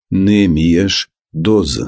Neemias 12.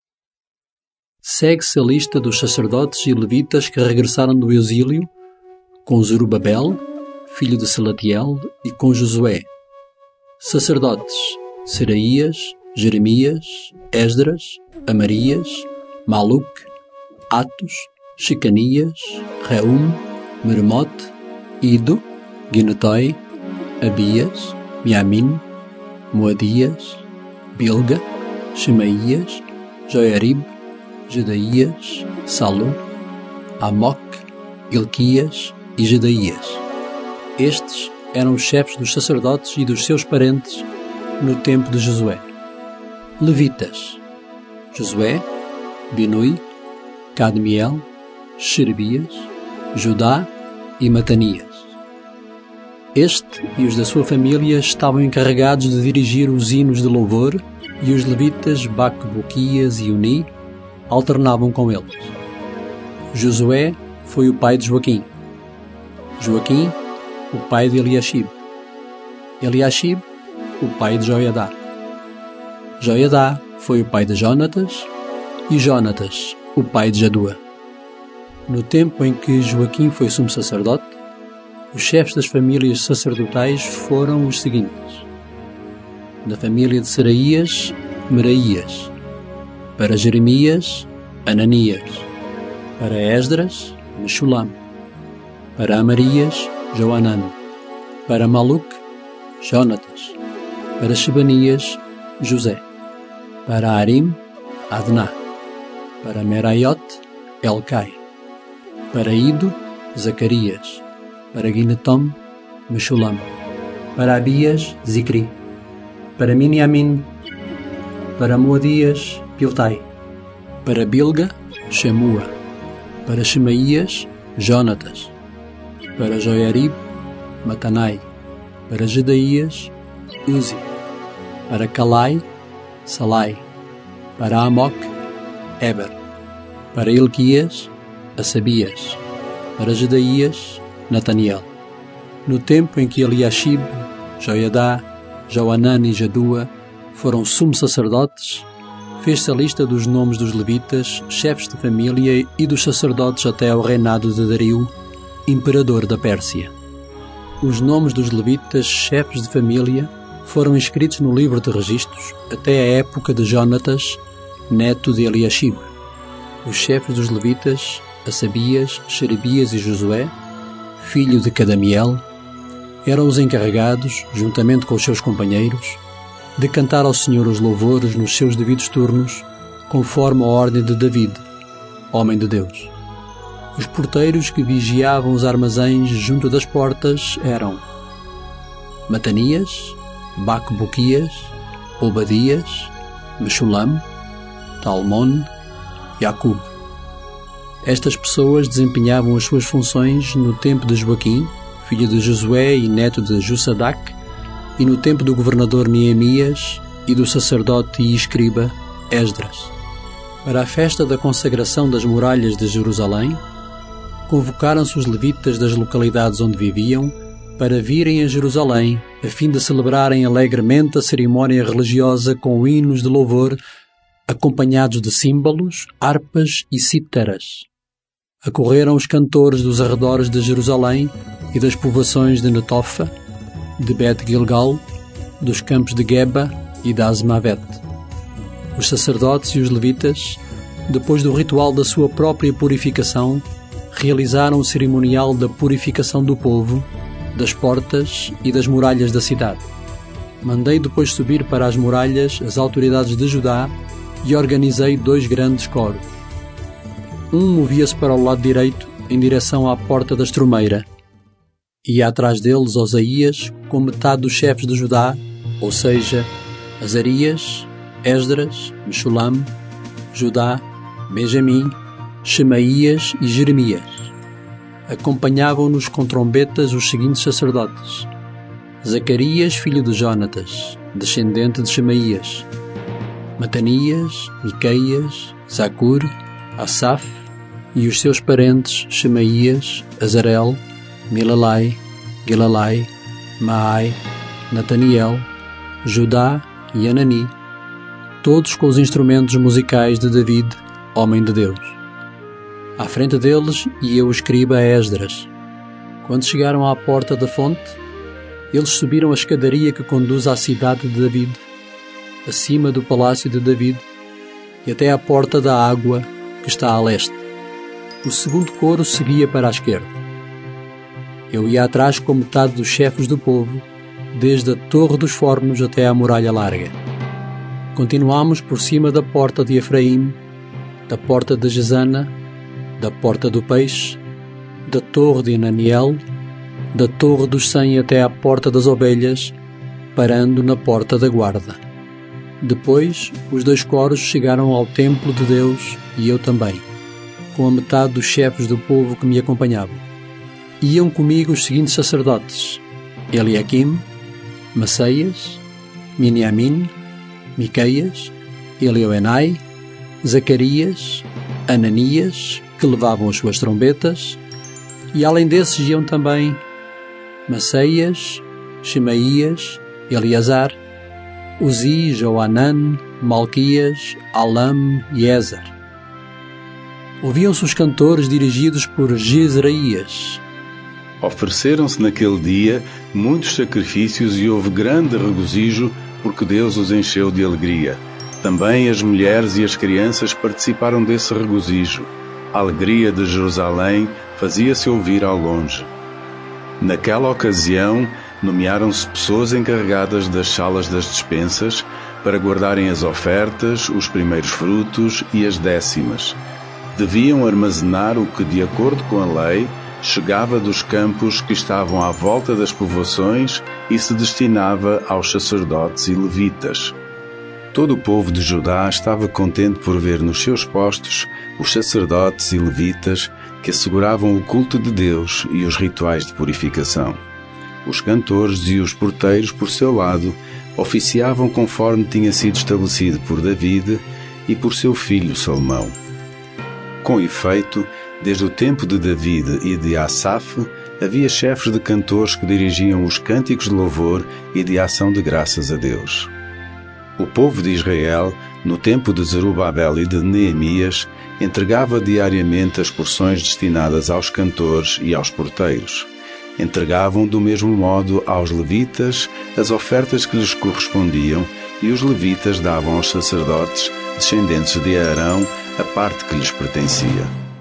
Segue-se a lista dos sacerdotes e levitas que regressaram do exílio, com Zorobabel, filho de Salatiel, e com Josué. Sacerdotes: Seraías, Jeremias, Esdras, Amarias, Maluque, Atos, Shecanias, Reum, Meremote, Ido, Ginetoi, Abias, Miamin, Moadias, Bilga, Shemaías, Joiarib, Jedaías, Salu, Amoc, Ilquias e Jedaías. Estes eram os chefes dos sacerdotes e dos seus parentes no tempo de Josué. Levitas: Josué, Binui, Cadmiel, Xerebias, Judá e Matanias. Este e os da sua família estavam encarregados de dirigir os hinos de louvor, e os levitas Baque-Buquias e Uni alternavam com eles. Josué foi o pai de Joaquim. Joaquim, o pai de Eliashib. Eliashib, o pai de Joiadá. Joiadá foi o pai de Jonatas, e Jonatas, o pai de Jadua. No tempo em que Joaquim foi sumo sacerdote, os chefes das famílias sacerdotais foram os seguintes: da família de Seraías, Meraías; para Jeremias, Ananias; para Esdras, Meshulam; para Amarias, Joanan; para Maluque, Jonatas; para Shebanias, José; para Arim, Adná; para Meraiote, Elcai; para Ido, Zacarias; para Ginetom, Meshulam; para Abias, Zicri; para Miniamin; para Moadias, Piltai; para Bilga, Shemua; para Shemaías, Jonatas; para Joiarib, Matanai; para Jedaías, Uzi; para Calai, Salai; para Amoc, Eber; para Ilquias, Asabias; para Jedaías, Nataniel. No tempo em que Eliashib, Joiadá, Joanan e Jadua foram sumos sacerdotes, fez-se a lista dos nomes dos levitas, chefes de família e dos sacerdotes até ao reinado de Dario, imperador da Pérsia. Os nomes dos levitas, chefes de família, foram inscritos no livro de registros até a época de Jonatas, neto de Eliashib. Os chefes dos levitas, Asabias, Xerebias e Josué, filho de Cadmiel, eram os encarregados, juntamente com os seus companheiros, de cantar ao Senhor os louvores nos seus devidos turnos, conforme a ordem de David, homem de Deus. Os porteiros que vigiavam os armazéns junto das portas eram Matanias, Baque-Buquias, Obadias, Meshulam, Talmon, Jacub. Estas pessoas desempenhavam as suas funções no tempo de Joaquim, filho de Josué e neto de Josadac, e no tempo do governador Neemias e do sacerdote e escriba Esdras. Para a festa da consagração das muralhas de Jerusalém, convocaram-se os levitas das localidades onde viviam para virem a Jerusalém, a fim de celebrarem alegremente a cerimónia religiosa com hinos de louvor, acompanhados de símbolos, harpas e cítaras. Acorreram os cantores dos arredores de Jerusalém e das povoações de Netofa, de Bet-Gilgal, dos campos de Geba e de Asmavet. Os sacerdotes e os levitas, depois do ritual da sua própria purificação, realizaram o cerimonial da purificação do povo, das portas e das muralhas da cidade. Mandei depois subir para as muralhas as autoridades de Judá e organizei 2 grandes coros. Um movia-se para o lado direito, em direção à porta da estromeira, e atrás deles Osaías, com metade dos chefes de Judá, ou seja, Azarias, Esdras, Meshulam, Judá, Benjamim, Shemaías e Jeremias. Acompanhavam-nos com trombetas os seguintes sacerdotes: Zacarias, filho de Jonatas, descendente de Shemaías; Matanias, Miqueias, Zacur, Asaf e os seus parentes Shemaías, Azarel, Milalai, Gilalai, Maai, Nataniel, Judá e Anani, todos com os instrumentos musicais de David, homem de Deus. À frente deles ia o escriba Esdras. Quando chegaram à porta da fonte, eles subiram a escadaria que conduz à cidade de David, acima do palácio de David, e até à porta da água que está a leste. O segundo coro seguia para a esquerda. Eu ia atrás com metade dos chefes do povo, desde a Torre dos Fornos até à Muralha Larga. Continuámos por cima da porta de Efraim, da porta de Gesana, da porta do Peixe, da Torre de Ananiel, da Torre dos 100 até à porta das Ovelhas, parando na porta da guarda. Depois, os 2 coros chegaram ao templo de Deus e eu também, com a metade dos chefes do povo que me acompanhavam. Iam comigo os seguintes sacerdotes: Eliaquim, Maceias, Miniamim, Miqueias, Elioenai, Zacarias, Ananias, que levavam as suas trombetas, e além desses iam também Maceias, Shemaías, Eleazar, Uzi, Joanan, Malquias, Alam e Ezer. Ouviam-se os cantores dirigidos por Gisraías. Ofereceram-se naquele dia muitos sacrifícios e houve grande regozijo, porque Deus os encheu de alegria. Também as mulheres e as crianças participaram desse regozijo. A alegria de Jerusalém fazia-se ouvir ao longe. Naquela ocasião, nomearam-se pessoas encarregadas das salas das despensas para guardarem as ofertas, os primeiros frutos e as décimas. Deviam armazenar o que, de acordo com a lei, chegava dos campos que estavam à volta das povoações e se destinava aos sacerdotes e levitas. Todo o povo de Judá estava contente por ver nos seus postos os sacerdotes e levitas que asseguravam o culto de Deus e os rituais de purificação. Os cantores e os porteiros, por seu lado, oficiavam conforme tinha sido estabelecido por David e por seu filho Salomão. Com efeito, desde o tempo de David e de Asaf, havia chefes de cantores que dirigiam os cânticos de louvor e de ação de graças a Deus. O povo de Israel, no tempo de Zerubabel e de Neemias, entregava diariamente as porções destinadas aos cantores e aos porteiros. Entregavam do mesmo modo aos levitas as ofertas que lhes correspondiam, e os levitas davam aos sacerdotes, descendentes de Arão, a parte que lhes pertencia.